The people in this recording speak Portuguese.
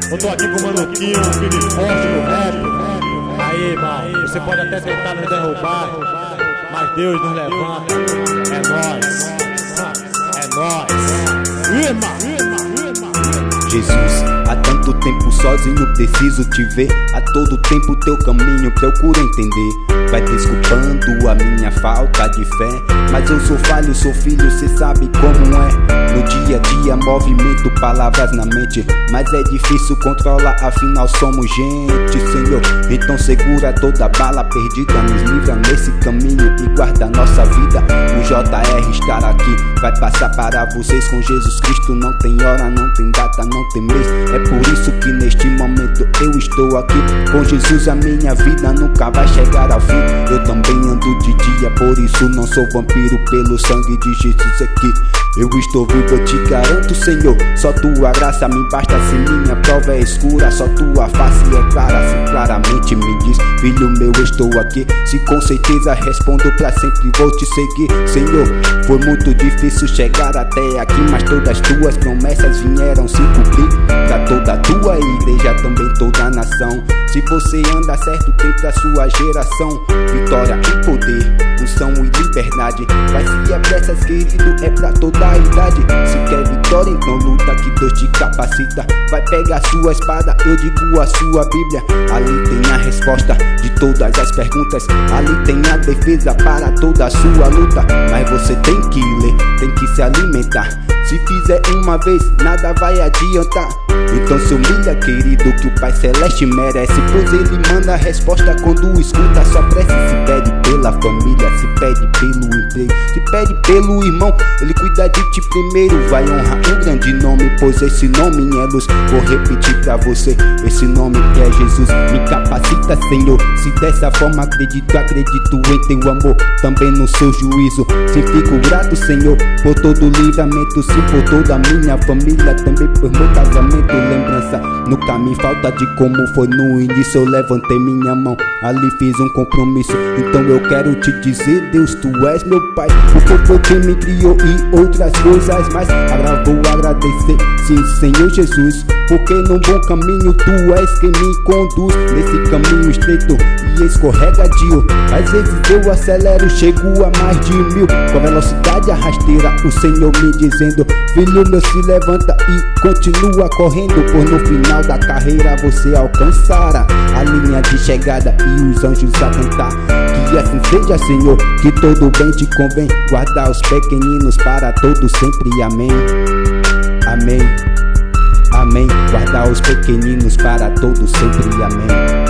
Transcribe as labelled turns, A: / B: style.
A: Eu tô aqui com o Manuquinho, um filho forte do rap. Aí, irmão, você pode até tentar nos derrubar, mas Deus nos levanta. É nóis. É nóis. Irmão.
B: Jesus, há tanto tempo sozinho preciso te ver. A todo tempo teu caminho procuro entender. Vai desculpando a minha falta de fé, mas eu sou falho, sou filho, cê sabe como é. No dia a dia movimento palavras na mente, mas é difícil controlar, afinal somos gente, Senhor. Então segura toda bala perdida, nos livra nesse caminho e guarda nossa vida. O JR estará aqui, vai passar para vocês. Com Jesus Cristo não tem hora, não tem data, não tem mês. É por isso que neste momento eu estou aqui. Com Jesus a minha vida nunca vai chegar ao fim. Eu também ando de dia, por isso não sou vampiro. Pelo sangue de Jesus aqui eu estou vivo, eu te garanto, Senhor. Só tua graça me basta, se minha prova é escura. Só tua face é clara, se claramente me diz: filho meu, estou aqui. Se com certeza respondo, pra sempre vou te seguir. Senhor, foi muito difícil chegar até aqui, mas todas tuas promessas vieram se cumprir. Pra toda a tua igreja, também toda a nação. Se você anda certo, tem pra sua geração vitória e poder, unção e liberdade. Vai se apressas, querido, é pra toda a idade. Se quer vitória, então luta que Deus te capacita. Vai pegar sua espada, eu digo a sua Bíblia. Ali tem a resposta de todas as perguntas. Ali tem a defesa para toda a sua luta. Mas você tem que ler, tem que se alimentar. Se fizer uma vez, nada vai adiantar. Então se humilha, querido, que o Pai Celeste merece, pois Ele manda a resposta quando escuta a sua prece. Se pede pela família, se pede pelo emprego, se pede pelo irmão, Ele cuida de ti primeiro. Vai honrar um grande nome, pois esse nome é luz. Vou repetir pra você, esse nome é Jesus. Me capacita, Senhor, se dessa forma acredito, acredito em teu amor, também no seu juízo. Sim, fico grato, Senhor, por todo o livramento. Sim, por toda a minha família, também por meu casamento. Lembrança no caminho, falta de como foi no início. Eu levantei minha mão, ali fiz um compromisso. Então eu quero te dizer, Deus, tu és meu Pai, porque foi quem me criou e outras coisas mais. Agora vou agradecer, sim, Senhor Jesus, porque no bom caminho tu és quem me conduz. Nesse caminho estreito e escorregadio, às vezes eu acelero, chego a mais de 1000. Com velocidade rasteira, o Senhor me dizendo: filho meu, se levanta e continua correndo, pois no final da carreira você alcançará a linha de chegada e os anjos a cantar. Que assim seja, Senhor, que todo bem te convém. Guarda os pequeninos para todos sempre, amém. Amém, amém. Guarda os pequeninos para todos sempre, amém.